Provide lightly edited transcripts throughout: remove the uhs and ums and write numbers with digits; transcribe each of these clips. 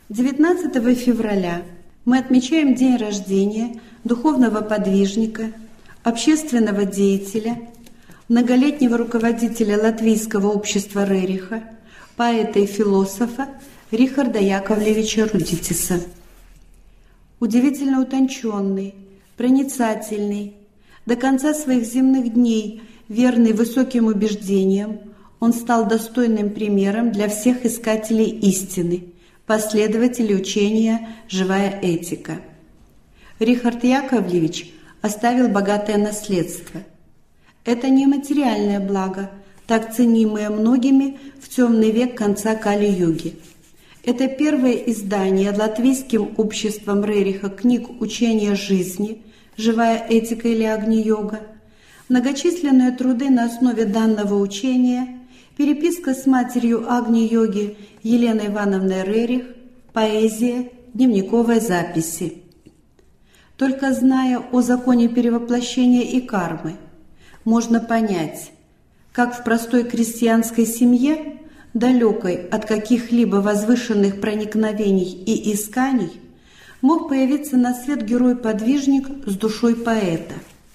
19 февраля мы отмечаем день рождения духовного подвижника, общественного деятеля, многолетнего руководителя Латвийского общества Рериха, поэта и философа Рихарда Яковлевича Рудитиса. Удивительно утонченный, проницательный, до конца своих земных дней верный высоким убеждениям, он стал достойным примером для всех искателей истины, последователей учения «Живая этика». Рихард Яковлевич оставил богатое наследство. Это не материальное благо, так ценимое многими в темный век конца Кали-юги. Это первое издание Латвийским обществом Рериха книг учения жизни «Живая этика» или «Агни-йога», многочисленные труды на основе данного учения, переписка с матерью Агни-йоги Еленой Ивановной Рерих, поэзия, дневниковые записи. Только зная о законе перевоплощения и кармы, можно понять, как в простой крестьянской семье, далекой от каких-либо возвышенных проникновений и исканий, мог появиться на свет герой-подвижник с душой поэта.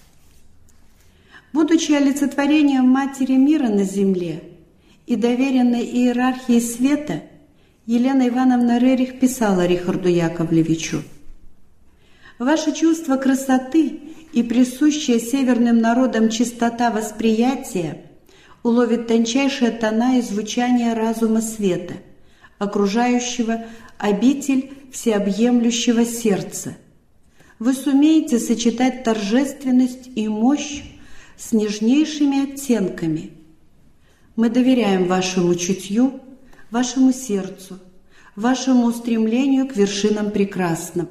Будучи олицетворением Матери мира на земле и доверенной иерархии света, Елена Ивановна Рерих писала Рихарду Яковлевичу: «Ваше чувство красоты и присущая северным народам чистота восприятия уловит тончайшие тона и звучание разума света, окружающего обитель всеобъемлющего сердца. Вы сумеете сочетать торжественность и мощь с нежнейшими оттенками. Мы доверяем вашему чутью, вашему сердцу, вашему устремлению к вершинам прекрасного».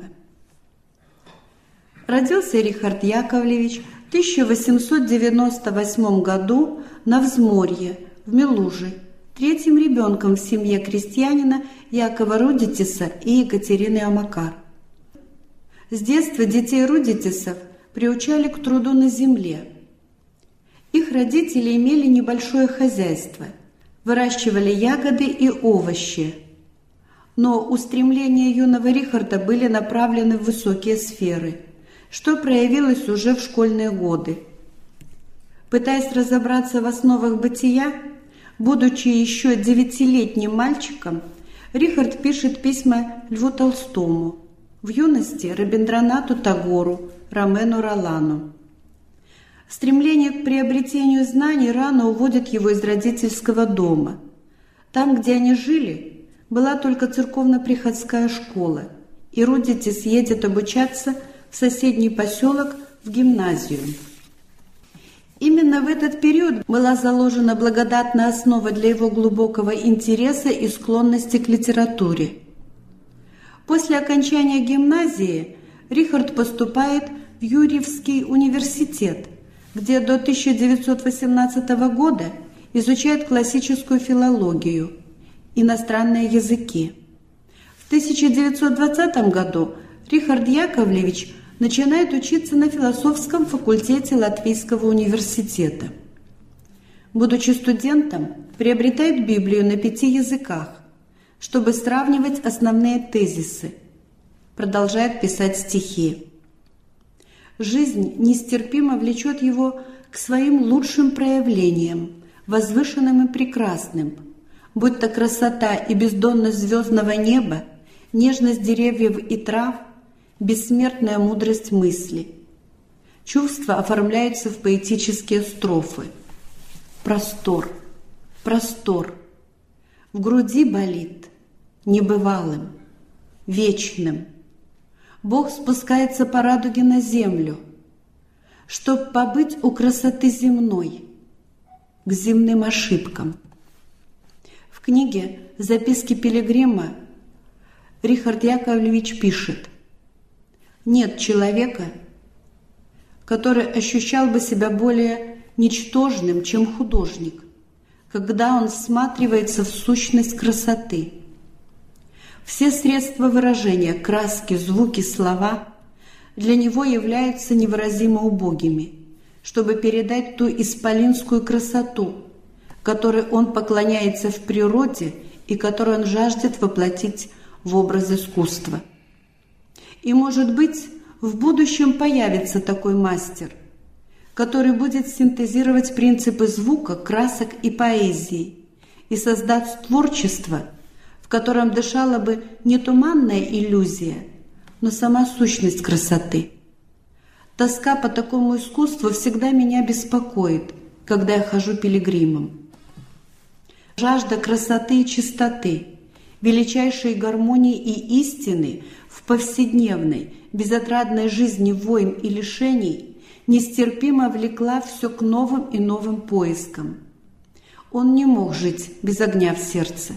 Родился Рихард Яковлевич в 1898 году на Взморье, в Мелуже, третьим ребенком в семье крестьянина Якова Рудитиса и Екатерины Амакар. С детства детей Рудитисов приучали к труду на земле. Их родители имели небольшое хозяйство, выращивали ягоды и овощи, но устремления юного Рихарда были направлены в высокие сферы, что проявилось уже в школьные годы. Пытаясь разобраться в основах бытия, будучи еще 9-летним мальчиком, Рихард пишет письма Льву Толстому, в юности Рабиндранату Тагору, Ромену Ролану. Стремление к приобретению знаний рано уводит его из родительского дома. Там, где они жили, была только церковно-приходская школа, и Рудитис едет обучаться в соседний поселок в гимназию. Именно в этот период была заложена благодатная основа для его глубокого интереса и склонности к литературе. После окончания гимназии Рихард поступает в Юрьевский университет, где до 1918 года изучает классическую филологию, иностранные языки. В 1920 году Рихард Яковлевич начинает учиться на философском факультете Латвийского университета. Будучи студентом, приобретает Библию на 5 языках, чтобы сравнивать основные тезисы. Продолжает писать стихи. Жизнь нестерпимо влечет его к своим лучшим проявлениям, возвышенным и прекрасным, будь то красота и бездонность звездного неба, нежность деревьев и трав, бессмертная мудрость мысли. Чувства оформляются в поэтические строфы. Простор, простор. В груди болит небывалым, вечным. Бог спускается по радуге на землю, чтоб побыть у красоты земной, к земным ошибкам. В книге «Записки пилигрима» Рихард Яковлевич пишет: «Нет человека, который ощущал бы себя более ничтожным, чем художник, когда он всматривается в сущность красоты. Все средства выражения, краски, звуки, слова для него являются невыразимо убогими, чтобы передать ту исполинскую красоту, которой он поклоняется в природе и которую он жаждет воплотить в образ искусства. И, может быть, в будущем появится такой мастер, который будет синтезировать принципы звука, красок и поэзии и создаст творчество, в котором дышала бы не туманная иллюзия, но сама сущность красоты. Тоска по такому искусству всегда меня беспокоит, когда я хожу пилигримом. Жажда красоты и чистоты, величайшей гармонии и истины в повседневной, безотрадной жизни войн и лишений нестерпимо влекла все к новым и новым поискам. Он не мог жить без огня в сердце.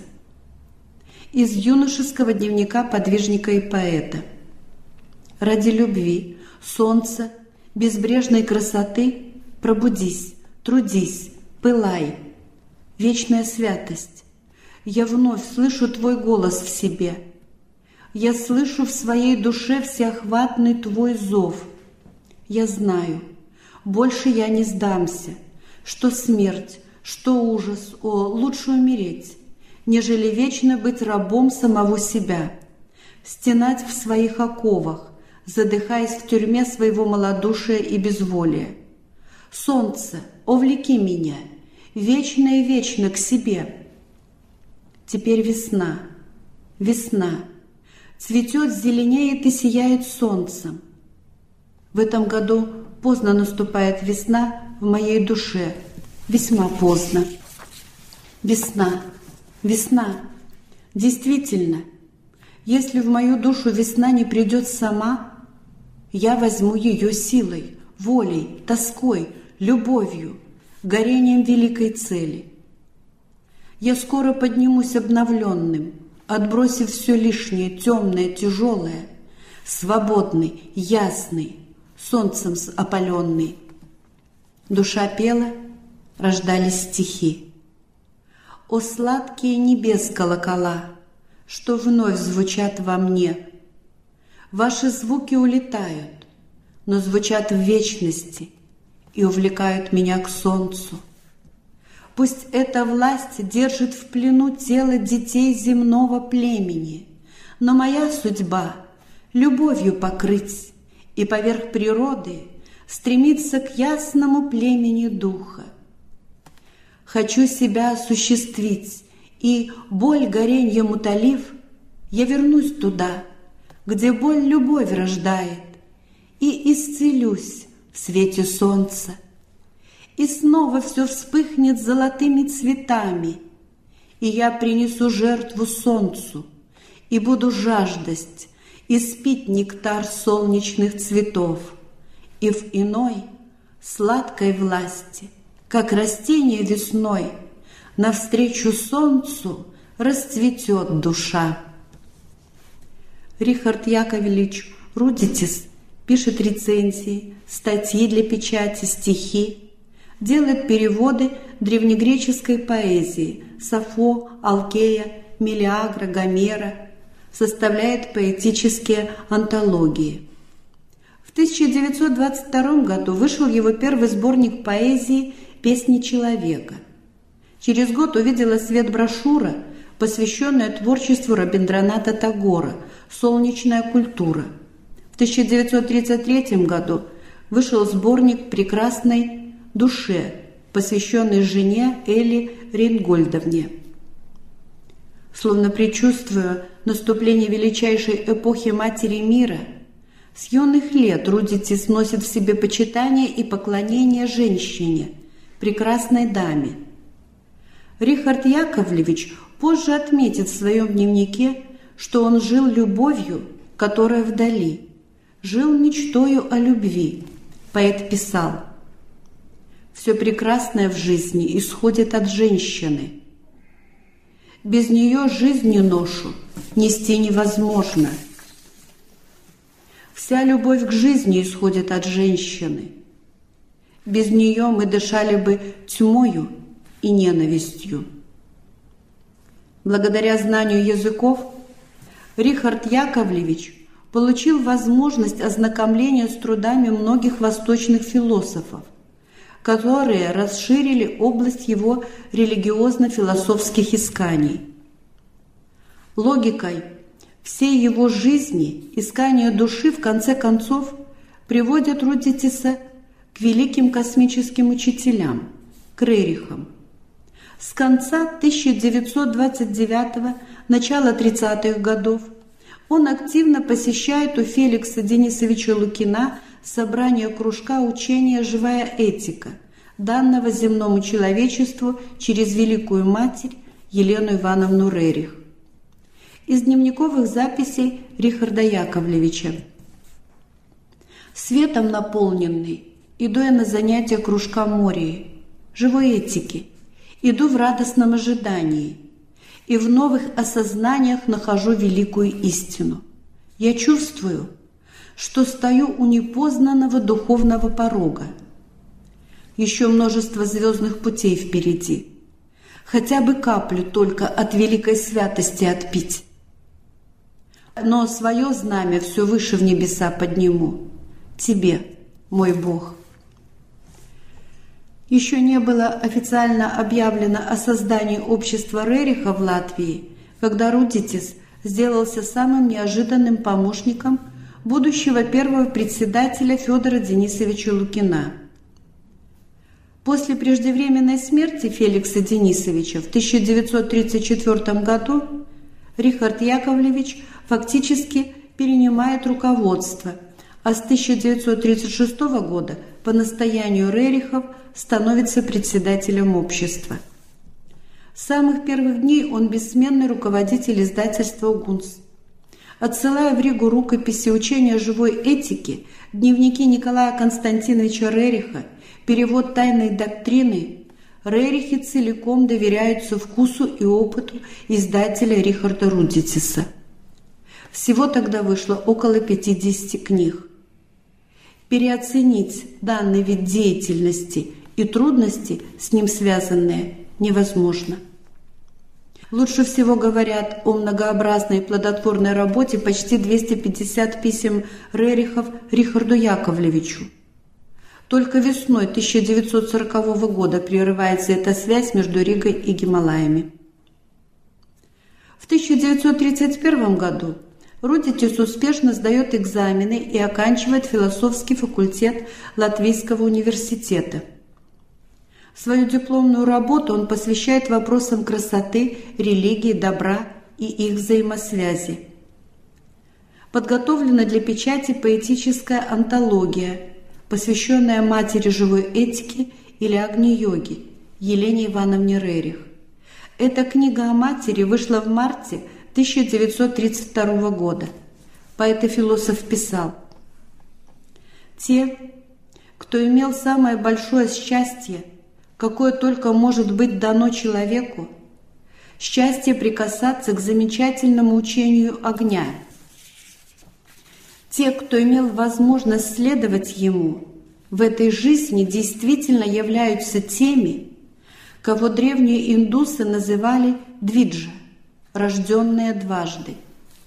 Из юношеского дневника подвижника и поэта. Ради любви, солнца, безбрежной красоты пробудись, трудись, пылай. Вечная святость. Я вновь слышу твой голос в себе. Я слышу в своей душе всеохватный твой зов. Я знаю, больше я не сдамся, что смерть, что ужас, о, лучше умереть, нежели вечно быть рабом самого себя, стенать в своих оковах, задыхаясь в тюрьме своего малодушия и безволия. Солнце, увлеки меня, вечно и вечно к себе. Теперь весна, весна, цветет, зеленеет и сияет солнцем. В этом году поздно наступает весна в моей душе, весьма поздно. Весна, весна, действительно, если в мою душу весна не придет сама, я возьму ее силой, волей, тоской, любовью, горением великой цели. Я скоро поднимусь обновленным, отбросив все лишнее, темное, тяжелое, свободный, ясный, солнцем опаленный. Душа пела, рождались стихи. О сладкие небес колокола, что вновь звучат во мне! Ваши звуки улетают, но звучат в вечности и увлекают меня к солнцу. Пусть эта власть держит в плену тело детей земного племени, но моя судьба — любовью покрыть и поверх природы стремиться к ясному племени духа. Хочу себя осуществить, и, боль гореньем утолив, я вернусь туда, где боль любовь рождает, и исцелюсь в свете солнца. И снова все вспыхнет золотыми цветами, и я принесу жертву солнцу, и буду жаждать, и спить нектар солнечных цветов, и в иной сладкой власти, как растение весной, навстречу солнцу расцветет душа. Рихард Яковлевич Рудзитис пишет рецензии, статьи для печати, стихи, делает переводы древнегреческой поэзии Сафо, Алкея, Мелиагра, Гомера, составляет поэтические антологии. В 1922 году вышел его первый сборник поэзии «Песни человека». Через год увидела свет брошюра, посвященная творчеству Рабиндраната Тагора «Солнечная культура». В 1933 году вышел сборник «Прекрасной душе», посвященный жене Элли Рейнгольдовне. Словно предчувствуя наступление величайшей эпохи Матери мира, с юных лет Рудзитис носит в себе почитание и поклонение женщине, прекрасной даме. Рихард Яковлевич позже отметит в своем дневнике, что он жил любовью, которая вдали, жил мечтою о любви. Поэт писал: «Все прекрасное в жизни исходит от женщины. Без нее жизнью ношу нести невозможно. Вся любовь к жизни исходит от женщины. Без нее мы дышали бы тьмою и ненавистью». Благодаря знанию языков Рихард Яковлевич получил возможность ознакомления с трудами многих восточных философов, которые расширили область его религиозно-философских исканий. Логикой, Всей его жизни искание души в конце концов приводят Рудзитиса к великим космическим учителям, к Рерихам. С конца 1929-го, начала 30-х годов он активно посещает у Феликса Денисовича Лукина собрание кружка учения «Живая этика», данного земному человечеству через Великую Матерь Елену Ивановну Рерих. Из дневниковых записей Рихарда Яковлевича. Светом наполненный иду я на занятия кружка Мории, живой этики, иду в радостном ожидании и в новых осознаниях нахожу великую истину. Я чувствую, что стою у непознанного духовного порога. Еще множество звездных путей впереди. Хотя бы каплю только от великой святости отпить. Но свое знамя все выше в небеса подниму. Тебе, мой Бог. Еще не было официально объявлено о создании общества Рериха в Латвии, когда Рудзитис сделался самым неожиданным помощником будущего первого председателя Федора Денисовича Лукина. После преждевременной смерти Феликса Денисовича в 1934 году Рихард Яковлевич фактически перенимает руководство, а с 1936 года по настоянию Рерихов становится председателем общества. С самых первых дней он бессменный руководитель издательства «Гунс». Отсылая в Ригу рукописи учения живой этики, дневники Николая Константиновича Рериха, перевод тайной доктрины, Рерихи целиком доверяются вкусу и опыту издателя Рихарда Рудзитиса. Всего тогда вышло около 50 книг. Переоценить данный вид деятельности и трудности, с ним связанные, невозможно. Лучше всего говорят о многообразной и плодотворной работе почти 250 писем Рерихов Рихарду Яковлевичу. Только весной 1940 года прерывается эта связь между Ригой и Гималаями. В 1931 году Рудзитис успешно сдает экзамены и оканчивает философский факультет Латвийского университета. Свою дипломную работу он посвящает вопросам красоты, религии, добра и их взаимосвязи. Подготовлена для печати поэтическая антология, посвященная матери живой этики или Агни-йоги Елене Ивановне Рерих. Эта книга о матери вышла в марте 1932 года. Поэт и философ писал: «Те, кто имел самое большое счастье, какое только может быть дано человеку, счастье прикасаться к замечательному учению огня. Те, кто имел возможность следовать ему, в этой жизни действительно являются теми, кого древние индусы называли двиджа, рожденные дважды.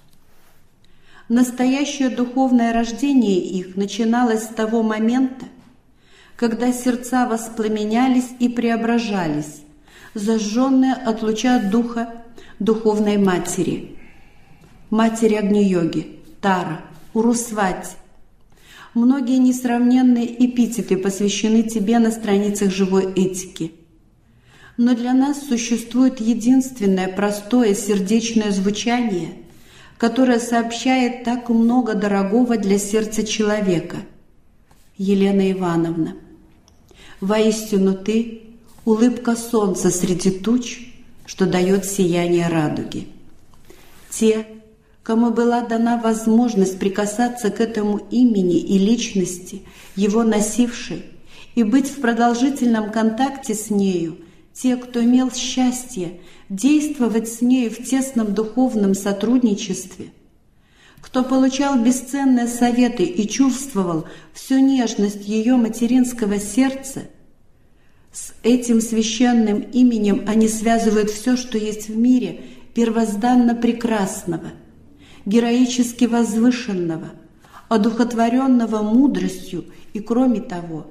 Настоящее духовное рождение их начиналось с того момента, когда сердца воспламенялись и преображались, зажженные от луча духа духовной матери, матери Агни-йоги, Тара, Урусвати. Многие несравненные эпитеты посвящены тебе на страницах живой этики. Но для нас существует единственное простое сердечное звучание, которое сообщает так много дорогого для сердца человека. Елена Ивановна, воистину ты — улыбка солнца среди туч, что дает сияние радуги. Те, кому была дана возможность прикасаться к этому имени и личности, его носившей, и быть в продолжительном контакте с нею, те, кто имел счастье действовать с нею в тесном духовном сотрудничестве, кто получал бесценные советы и чувствовал всю нежность ее материнского сердца, с этим священным именем они связывают все, что есть в мире первозданно прекрасного, героически возвышенного, одухотворенного мудростью и, кроме того,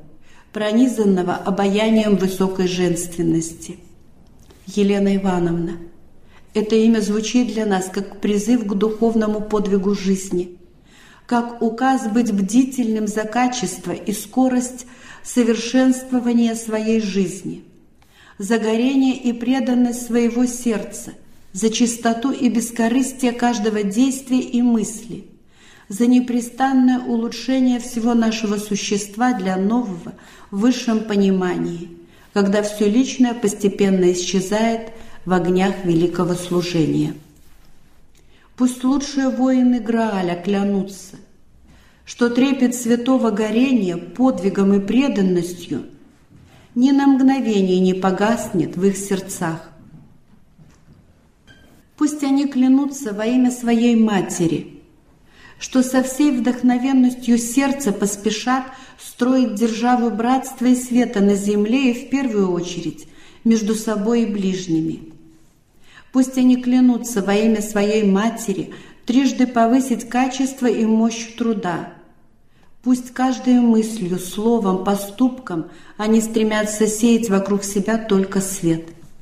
пронизанного обаянием высокой женственности. Елена Ивановна, Это имя звучит для нас как призыв к духовному подвигу жизни, как указ быть бдительным за качество и скорость совершенствования своей жизни, за горение и преданность своего сердца, за чистоту и бескорыстие каждого действия и мысли, за непрестанное улучшение всего нашего существа для нового в высшем понимании, когда все личное постепенно исчезает в огнях великого служения. Пусть лучшие воины Грааля клянутся, что трепет святого горения подвигом и преданностью ни на мгновение не погаснет в их сердцах. Пусть они клянутся во имя своей Матери, что со всей вдохновенностью сердца поспешат строить державу братства и света на земле и в первую очередь между собой и ближними. Пусть они клянутся во имя своей Матери трижды повысить качество и мощь труда. Пусть каждой мыслью, словом, поступком они стремятся сеять вокруг себя только свет.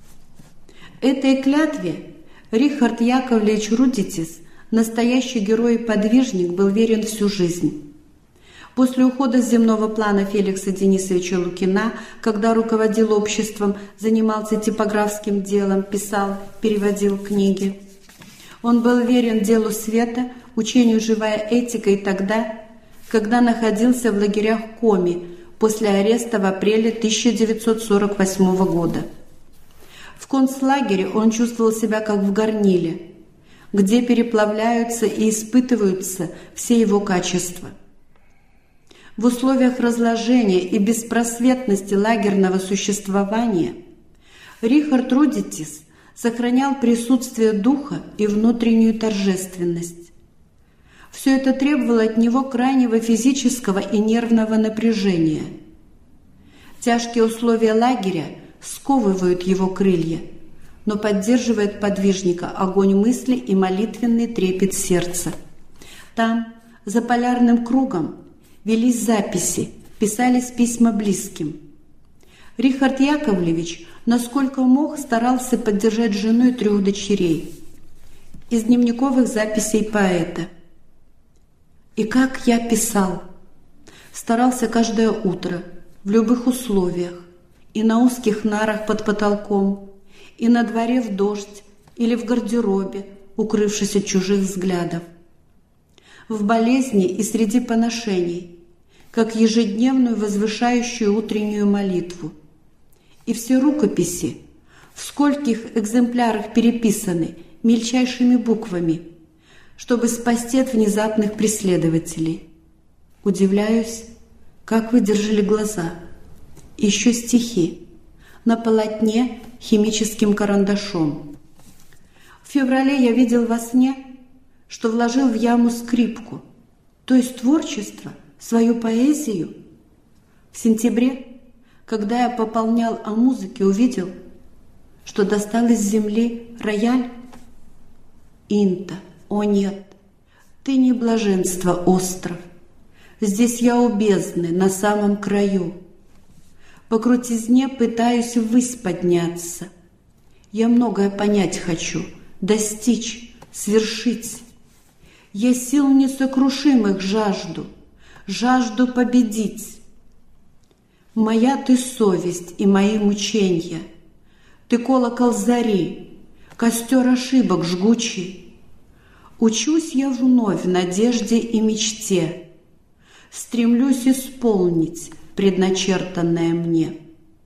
Этой клятве Рихард Яковлевич Рудзитис, настоящий герой и подвижник, был верен всю жизнь. После ухода с земного плана Феликса Денисовича Лукина, когда руководил обществом, занимался типографским делом, писал, переводил книги, он был верен делу света, учению «Живая этика» и тогда, когда находился в лагерях Коми после ареста в апреле 1948 года. В концлагере он чувствовал себя как в горниле, где переплавляются и испытываются все его качества. В условиях разложения и беспросветности лагерного существования Рихард Рудзитис сохранял присутствие духа и внутреннюю торжественность. Все это требовало от него крайнего физического и нервного напряжения. Тяжкие условия лагеря сковывают его крылья, но поддерживает подвижника огонь мысли и молитвенный трепет сердца. Там, за полярным кругом, велись записи, писались письма близким. Рихард Яковлевич, насколько мог, старался поддержать жену и 3 дочерей. Из дневниковых записей поэта. «И как я писал, старался каждое утро, в любых условиях, и на узких нарах под потолком, и на дворе в дождь или в гардеробе, укрывшись от чужих взглядов, в болезни и среди поношений, как ежедневную возвышающую утреннюю молитву. И все рукописи, в скольких экземплярах переписаны мельчайшими буквами, чтобы спасти от внезапных преследователей. Удивляюсь, как вы держали глаза. Еще стихи на полотне химическим карандашом. В феврале я видел во сне, что вложил в яму скрипку, то есть творчество, свою поэзию. В сентябре, когда я пополнял о музыке, увидел, что достал из земли рояль. Инта, о нет, ты не блаженство, остров. Здесь я у бездны, на самом краю. По крутизне пытаюсь ввысь подняться. Я многое понять хочу, достичь, свершить. Я сил несокрушимых жажду, жажду победить. Моя ты совесть и мои мученья, ты колокол зари, костер ошибок жгучий. Учусь я вновь в надежде и мечте, стремлюсь исполнить предначертанное мне.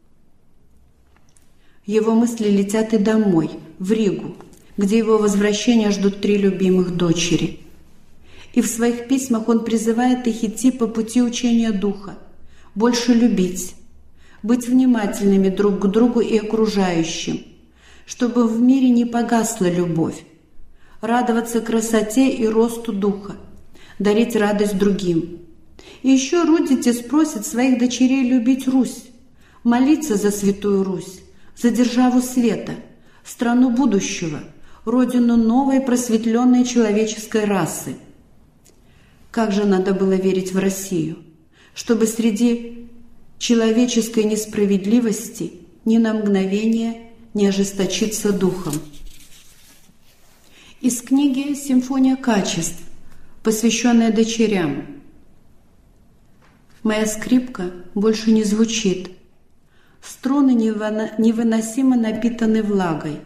Его мысли летят и домой, в Ригу, где его возвращения ждут 3 любимых дочери. И в своих письмах он призывает их идти по пути учения Духа, больше любить, быть внимательными друг к другу и окружающим, чтобы в мире не погасла любовь, радоваться красоте и росту Духа, дарить радость другим. И еще Рудзитис просит своих дочерей любить Русь, молиться за Святую Русь, за державу света, страну будущего, родину новой просветленной человеческой расы. Как же надо было верить в Россию, чтобы среди человеческой несправедливости ни на мгновение не ожесточиться духом. Из книги «Симфония качеств», посвященная дочерям. Моя скрипка больше не звучит. Струны невыносимо напитаны влагой.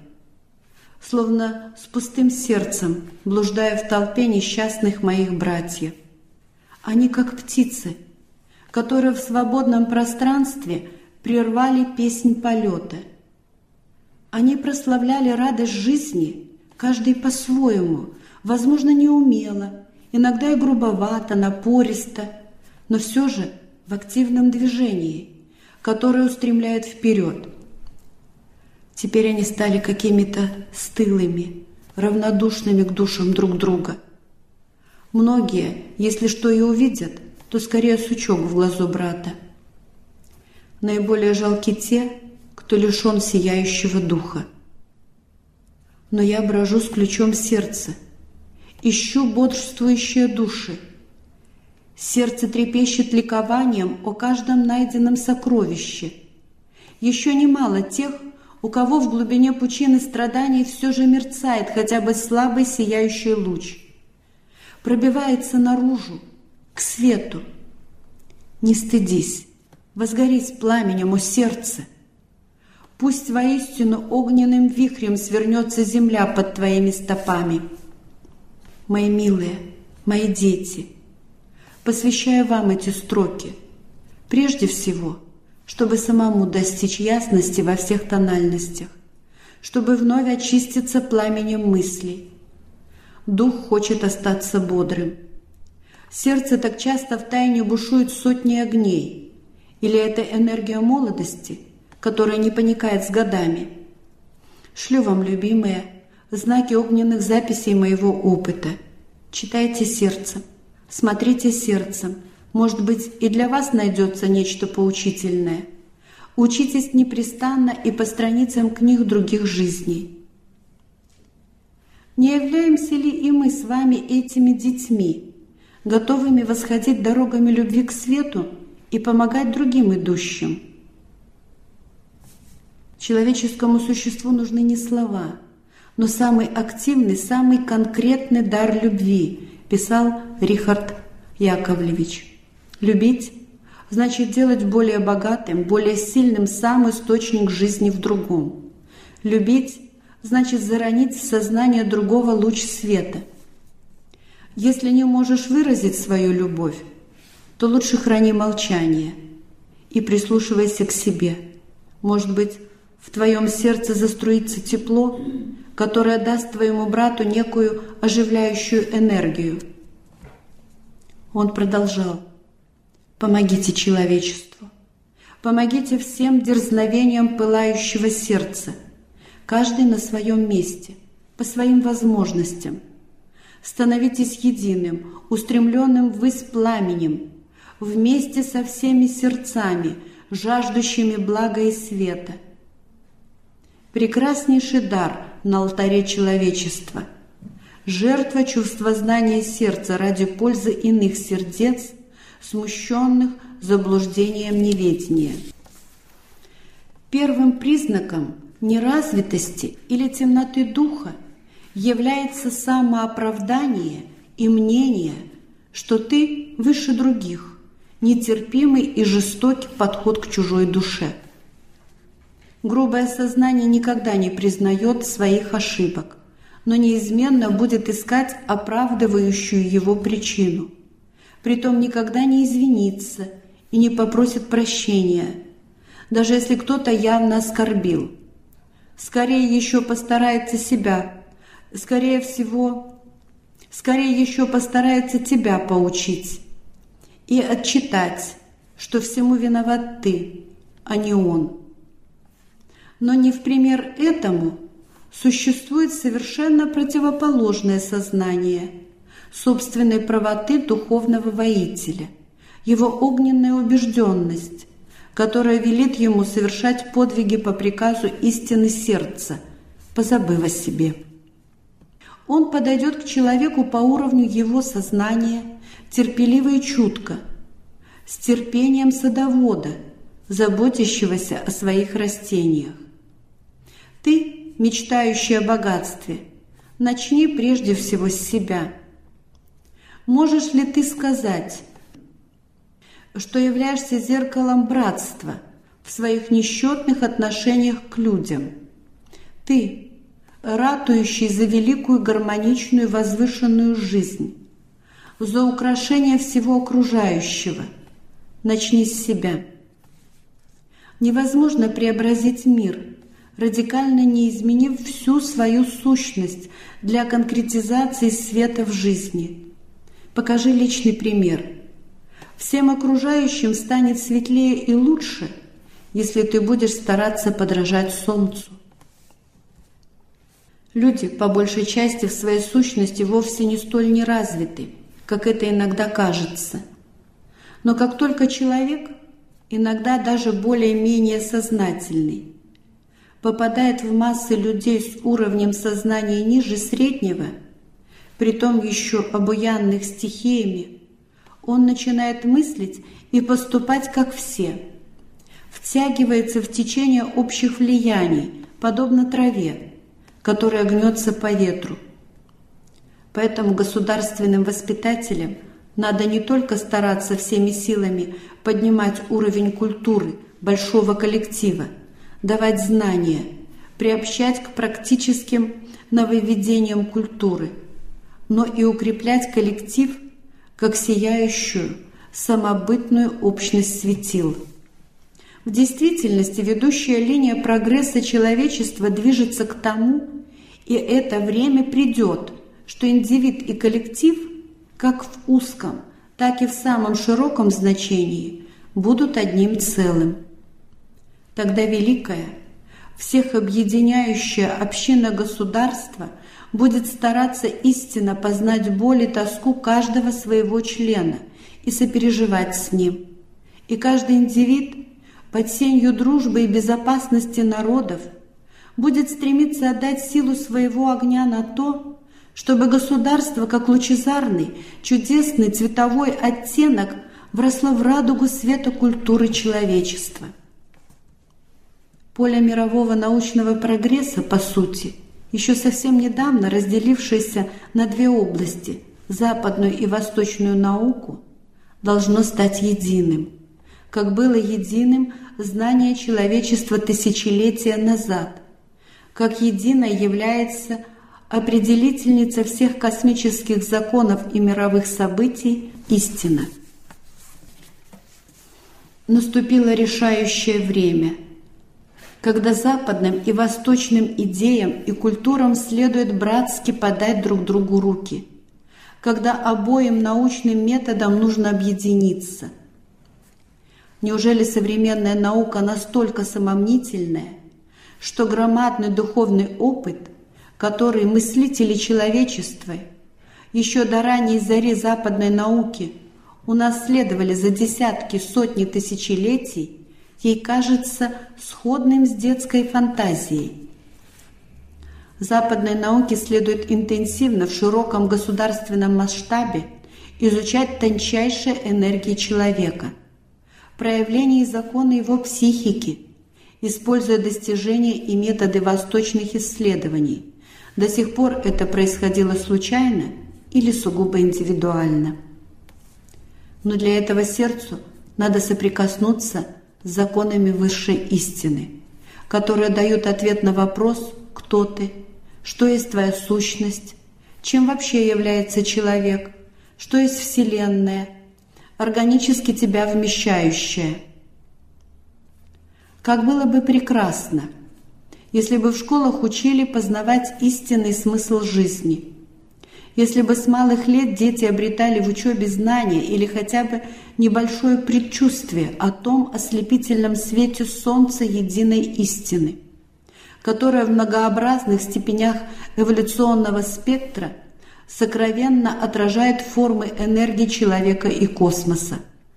Словно с пустым сердцем блуждая в толпе несчастных моих братьев. Они как птицы, которые в свободном пространстве прервали песнь полета. Они прославляли радость жизни, каждый по-своему, возможно, неумело, иногда и грубовато, напористо, но все же в активном движении, которое устремляет вперед. Теперь они стали какими-то стылыми, равнодушными к душам друг друга. Многие, если что и увидят, то скорее сучок в глазу брата. Наиболее жалки те, кто лишен сияющего духа. Но я брожу с ключом сердца, ищу бодрствующие души. Сердце трепещет ликованием о каждом найденном сокровище. Еще немало тех, у кого в глубине пучины страданий все же мерцает хотя бы слабый сияющий луч. Пробивается наружу, к свету. Не стыдись, возгорись пламенем, о сердце. Пусть воистину огненным вихрем свернется земля под твоими стопами. Мои милые, мои дети, посвящаю вам эти строки, прежде всего, чтобы самому достичь ясности во всех тональностях, чтобы вновь очиститься пламенем мыслей. Дух хочет остаться бодрым. Сердце так часто втайне бушует сотни огней. Или это энергия молодости, которая не паникает с годами? Шлю вам, любимые, знаки огненных записей моего опыта. Читайте сердцем, смотрите сердцем. Может быть, и для вас найдется нечто поучительное. Учитесь непрестанно и по страницам книг других жизней. Не являемся ли и мы с вами этими детьми, готовыми восходить дорогами любви к свету и помогать другим идущим? Человеческому существу нужны не слова, но самый активный, самый конкретный дар любви, писал Рихард Яковлевич. Любить значит делать более богатым, более сильным сам источник жизни в другом. Любить значит заронить в сознание другого луч света. Если не можешь выразить свою любовь, то лучше храни молчание и прислушивайся к себе. Может быть, в твоем сердце заструится тепло, которое даст твоему брату некую оживляющую энергию. Он продолжал: «Помогите человечеству, помогите всем дерзновениям пылающего сердца, каждый на своем месте, по своим возможностям. Становитесь единым, устремленным ввысь пламенем, вместе со всеми сердцами, жаждущими блага и света. Прекраснейший дар на алтаре человечества, жертва чувствознания сердца ради пользы иных сердец, смущенных заблуждением неведения. Первым признаком неразвитости или темноты духа является самооправдание и мнение, что ты выше других, нетерпимый и жестокий подход к чужой душе. Грубое сознание никогда не признает своих ошибок, но неизменно будет искать оправдывающую его причину. Притом никогда не извинится и не попросит прощения, даже если кто-то явно оскорбил. Скорее еще постарается тебя поучить и отчитать, что всему виноват ты, а не он. Но не в пример этому существует совершенно противоположное сознание собственной правоты духовного воителя, его огненная убежденность, которая велит ему совершать подвиги по приказу истины сердца, позабыв о себе. Он подойдет к человеку по уровню его сознания, терпеливо и чутко, с терпением садовода, заботящегося о своих растениях. Ты, мечтающий о богатстве, Начни прежде всего с себя. Можешь ли ты сказать, что являешься зеркалом братства в своих несчетных отношениях к людям? Ты, ратующий за великую гармоничную возвышенную жизнь, за украшение всего окружающего. Начни с себя. Невозможно преобразить мир, радикально не изменив всю свою сущность для конкретизации света в жизни. Покажи личный пример. Всем окружающим станет светлее и лучше, если ты будешь стараться подражать солнцу. Люди, по большей части, в своей сущности вовсе не столь неразвиты, как это иногда кажется. Но как только человек, иногда даже более-менее сознательный, попадает в массы людей с уровнем сознания ниже среднего, притом еще обуянных стихиями, он начинает мыслить и поступать как все, втягивается в течение общих влияний, подобно траве, которая гнется по ветру. Поэтому государственным воспитателям надо не только стараться всеми силами поднимать уровень культуры большого коллектива, давать знания, приобщать к практическим нововведениям культуры, но и укреплять коллектив как сияющую, самобытную общность светил. В действительности ведущая линия прогресса человечества движется к тому, и это время придет, что индивид и коллектив, как в узком, так и в самом широком значении, будут одним целым. Тогда великая, всех объединяющая община государства будет стараться истинно познать боль и тоску каждого своего члена и сопереживать с ним. И каждый индивид под сенью дружбы и безопасности народов будет стремиться отдать силу своего огня на то, чтобы государство, как лучезарный, чудесный цветовой оттенок, вросло в радугу света культуры человечества. Поле мирового научного прогресса, по сути, еще совсем недавно разделившееся на две области – западную и восточную науку, должно стать единым, как было единым знание человечества тысячелетия назад, как единой является определительница всех космических законов и мировых событий истина. Наступило решающее время, когда западным и восточным идеям и культурам следует братски подать друг другу руки, когда обоим научным методам нужно объединиться. Неужели современная наука настолько самомнительная, что громадный духовный опыт, который мыслители человечества еще до ранней зари западной науки унаследовали за десятки, сотни тысячелетий, ей кажется сходным с детской фантазией? Западной науке следует интенсивно в широком государственном масштабе изучать тончайшие энергии человека, проявления и законы его психики, используя достижения и методы восточных исследований. До сих пор это происходило случайно или сугубо индивидуально. Но для этого сердцу надо соприкоснуться с законами высшей истины, которые дают ответ на вопрос «Кто ты?», «Что есть твоя сущность?», «Чем вообще является человек?», «Что есть Вселенная?», органически тебя вмещающая. Как было бы прекрасно, если бы в школах учили познавать истинный смысл жизни, если бы с малых лет дети обретали в учебе знания или хотя бы небольшое предчувствие о том ослепительном свете солнца единой истины, которая в многообразных степенях эволюционного спектра сокровенно отражает формы энергии человека и космоса.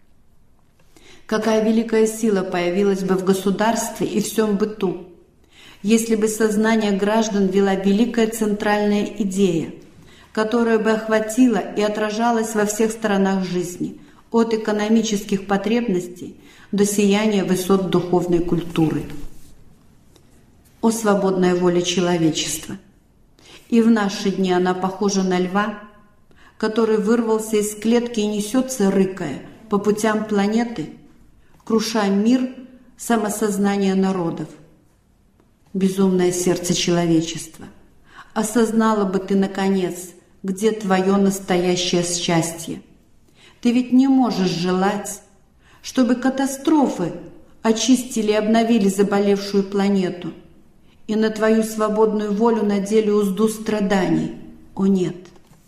Какая великая сила появилась бы в государстве и всем быту, если бы сознание граждан вела великая центральная идея, которая бы охватила и отражалась во всех сторонах жизни, от экономических потребностей до сияния высот духовной культуры. О свободная воля человечества! И в наши дни она похожа на льва, который вырвался из клетки и несется, рыкая, по путям планеты, круша мир самосознания народов. Безумное сердце человечества, осознала бы ты, наконец, где твое настоящее счастье. Ты ведь не можешь желать, чтобы катастрофы очистили и обновили заболевшую планету и на твою свободную волю надели узду страданий. О нет!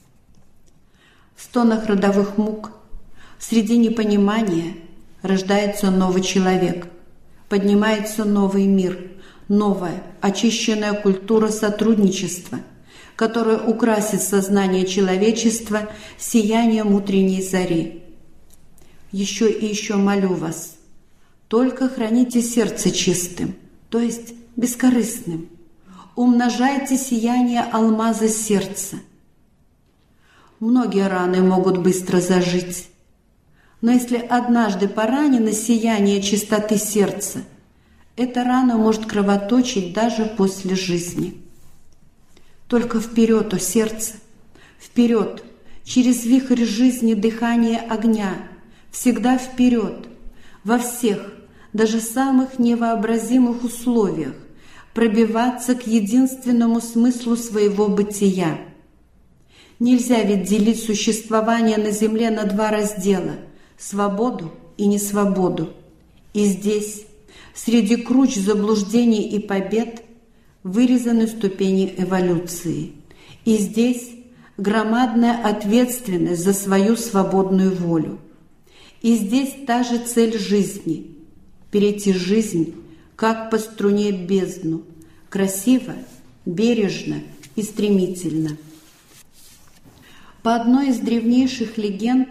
В стонах родовых мук, среди непонимания рождается новый человек, поднимается новый мир, новая, очищенная культура сотрудничества, которая украсит сознание человечества сиянием утренней зари. Еще и еще молю вас, только храните сердце чистым, то есть бескорыстным. Умножайте сияние алмаза сердца. Многие раны могут быстро зажить, но если однажды поранено сияние чистоты сердца, эта рана может кровоточить даже после жизни. Только вперед, о сердце, вперед, через вихрь жизни дыхание огня, всегда вперед, во всех, даже самых невообразимых условиях, пробиваться к единственному смыслу своего бытия. Нельзя ведь делить существование на земле на два раздела – свободу и несвободу. И здесь, среди круч заблуждений и побед, вырезаны ступени эволюции. И здесь громадная ответственность за свою свободную волю. И здесь та же цель жизни – перейти жизнь, как по струне бездну, красиво, бережно и стремительно. По одной из древнейших легенд,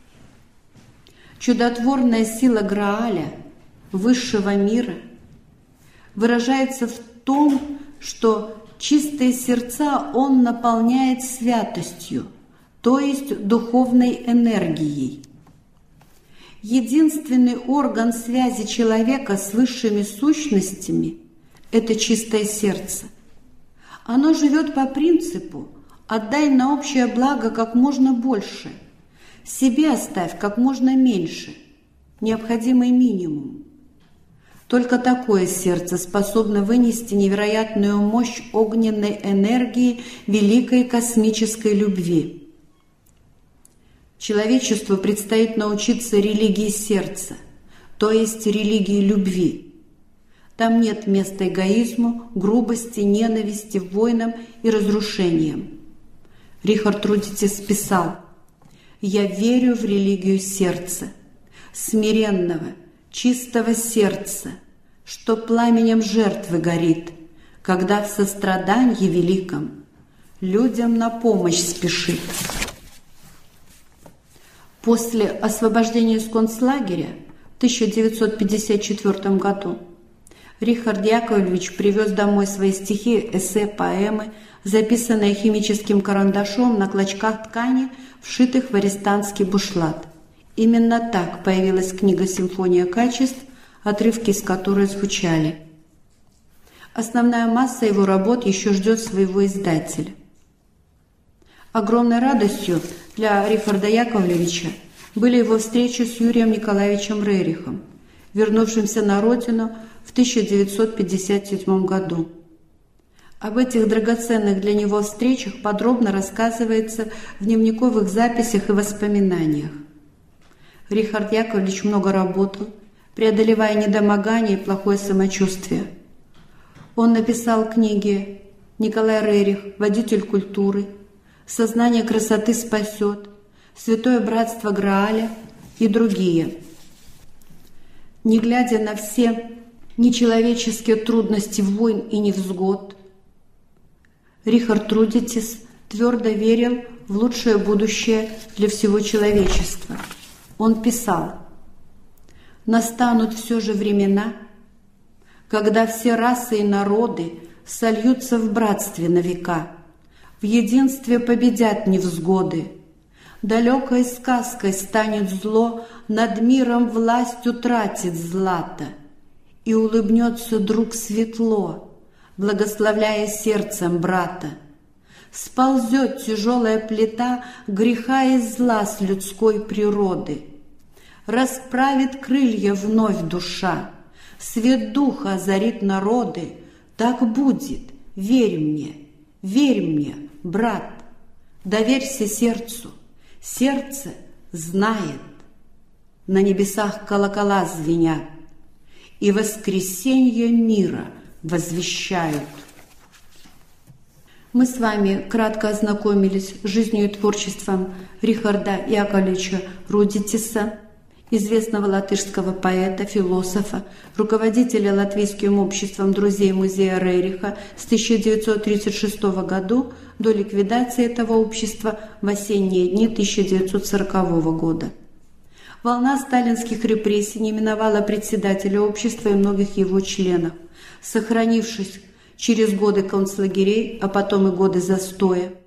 чудотворная сила Грааля, высшего мира, выражается в том, что чистые сердца он наполняет святостью, то есть духовной энергией. Единственный орган связи человека с высшими сущностями – это чистое сердце. Оно живет по принципу «отдай на общее благо как можно больше, себе оставь как можно меньше, необходимый минимум». Только такое сердце способно вынести невероятную мощь огненной энергии великой космической любви. Человечеству предстоит научиться религии сердца, то есть религии любви. Там нет места эгоизму, грубости, ненависти, войнам и разрушениям. Рихард Рудитис писал: «Я верю в религию сердца, смиренного, чистого сердца, что пламенем жертвы горит, когда в сострадании великом людям на помощь спешит». После освобождения из концлагеря в 1954 году Рихард Яковлевич привез домой свои стихи, эссе, поэмы, записанные химическим карандашом на клочках ткани, вшитых в арестантский бушлат. Именно так появилась книга «Симфония качеств», отрывки из которой звучали. Основная масса его работ еще ждет своего издателя. Огромной радостью для Рихарда Яковлевича были его встречи с Юрием Николаевичем Рерихом, вернувшимся на родину в 1957 году. Об этих драгоценных для него встречах подробно рассказывается в дневниковых записях и воспоминаниях. Рихард Яковлевич много работал, преодолевая недомогание и плохое самочувствие. Он написал книги «Николай Рерих. Водитель культуры», «Сознание красоты спасет», «Святое братство Грааля» и другие. Не глядя на все нечеловеческие трудности войн и невзгод, Рихард Рудитис твердо верил в лучшее будущее для всего человечества. Он писал: «Настанут все же времена, когда все расы и народы сольются в братстве на века, в единстве победят невзгоды. Далекой сказкой станет зло, над миром власть утратит злато, и улыбнется друг светло, благословляя сердцем брата. сползет тяжелая плита греха и зла с людской природы. Расправит крылья вновь душа, свет духа озарит народы. Так будет, верь мне, брат, доверься сердцу, сердце знает. На небесах колокола звенят, и воскресенье мира возвещают. Мы с вами кратко ознакомились с жизнью и творчеством Рихарда Яковлевича Рудзитиса, известного латышского поэта, философа, руководителя Латвийским обществом друзей музея Рериха с 1936 года до ликвидации этого общества в осенние дни 1940 года. Волна сталинских репрессий не миновала председателя общества и многих его членов, сохранившись через годы концлагерей, а потом и годы застоя.